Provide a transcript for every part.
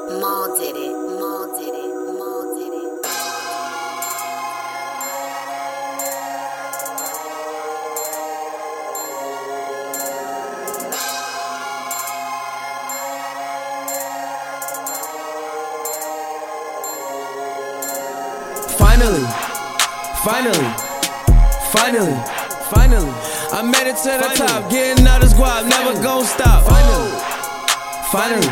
Finally, I made it to the top, getting all this guap, never gon' stop. Finally,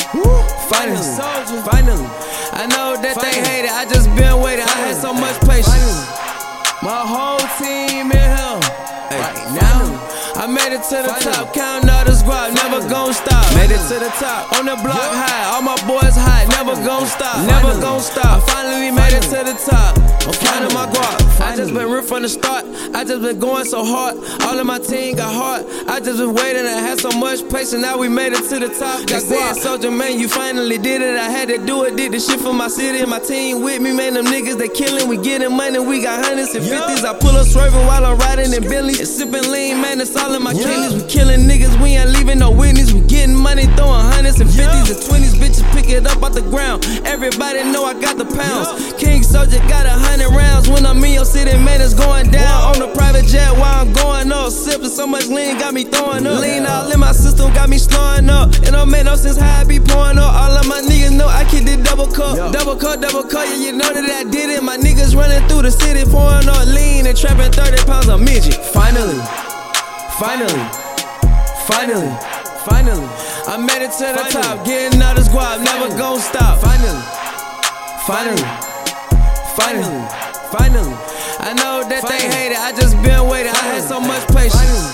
I know that they hate it, I just been waiting, I had so much patience. My whole team in here, right now. I made it to the top, counting all this guap, never gon' stop. Made it to the top, on the block high, all my boys hot, never gon' stop, never gon' stop. I finally made it to the top, I'm counting my guap. I just been ripped from the start, I just been going so hard. All of my team got hard, I just been waiting, I had so much patience, now we made it to the top. They said, Soldier man, you finally did it, I had to do it, did the shit for my city and my team with me, man, them niggas they killing, we getting money, we got hundreds and fifties. I pull up swerving while I'm riding in Bentley, and sipping lean, man, it's all in my kidneys. We killing niggas, we ain't leaving no witness, we getting money, throwing hundreds and fifties and 20s, bitches pick it up off the ground, everybody know I got the pounds. King Soldier got 100 rounds, when I'm in your city, man, it's going down. On the private jet while I'm going up, sipping so much lean, got me throwing up. Lean all in my system, got me slowing up. It don't make no sense how I be pouring up. All of my niggas know I keep the double cup, yeah, you know that I did it. My niggas running through the city, pouring up lean and trapping 30 pounds of midget. Finally, I made it to the top, getting all this guap, never gon' stop. Finally, I know that they hate it, I just been waiting, I had so much patience.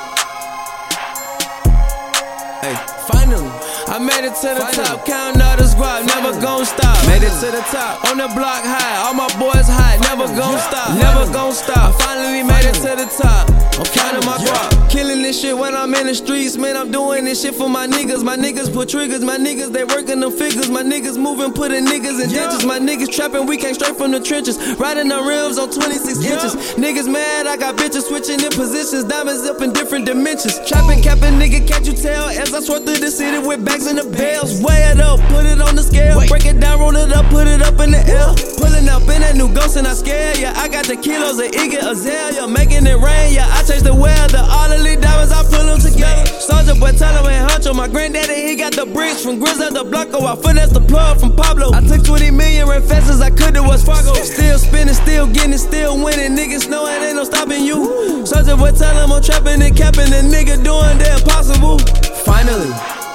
Finally, I made it to the top, counting all this guap, never gon' stop. Made it to the top, on the block high, all my boys hot, never gon' stop, never gon' stop. I finally made it to the top, I'm counting my guap. Killing this shit when I'm in the streets, man, I'm doing this shit for my niggas. My niggas put triggers, my niggas, they working them figures. My niggas moving, putting niggas in ditches. My niggas trapping, we came straight from the trenches. Riding the rims on 26 inches. Niggas mad, I got bitches switching in positions. Diamonds up in different dimensions. Trapping, capping, nigga, can't you tell? As I swear through the city with bags in the bells. Weigh it up, put it on the scale. Break it down, roll it up, put it up in the air. Pulling up in that new ghost and I scare ya. I got the kilos of Iggy Azalea. Making it rain, yeah, I changed the weather. All the lead diamonds, I pull them together. Soldier boy, tell him ain't huncho. My granddaddy, he got the bricks from Grizzly the Blanco. I finessed the plug from Pablo. I took 20 million, ran fast as I could to West Fargo. Still spinning, still getting it, still winning. Niggas know it ain't no stopping you. Soldier boy, tell him I'm trapping and capping. The nigga doing the impossible. Finally,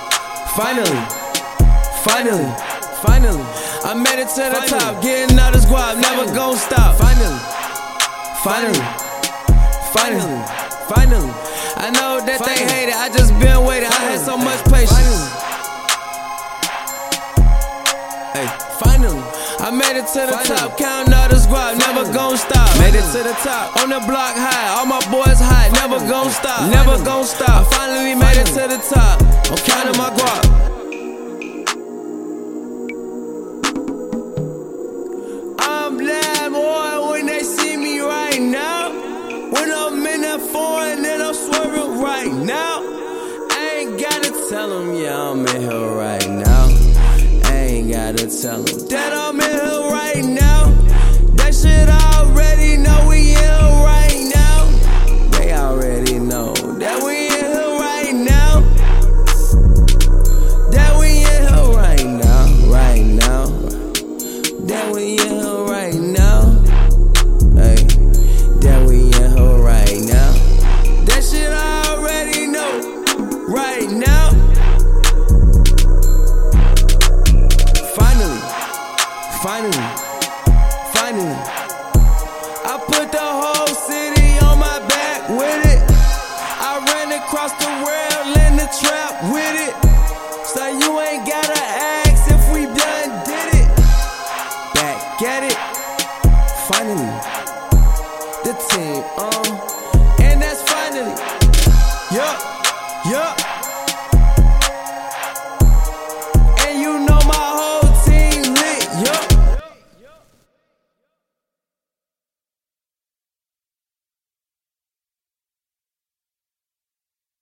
I made it to the top, getting all this guap, never gon' stop. Finally, I know that they hate it, I just been waiting, I had so much patience. Finally, I made it to the top, counting all this guap, never gon' stop. Made it to the top, on the block high, all my boys hot, never gon' stop, never gon' stop. I finally made it to the top, I'm counting my guap. I'm glad more when they see me right now. When I'm in that foreign and I'm swerving right now. I ain't gotta tell them, yeah, I'm in here right now. I ain't gotta tell them that I'm in here right now. That shit I already know, we in here right now. They already know that we in here right now. That we in here right now, right now. That we in here right now. That we in here right now. That shit I already know, right now. Finally, I put the whole city on my back with it. I ran across the world in the trap with it. So you ain't gotta ask.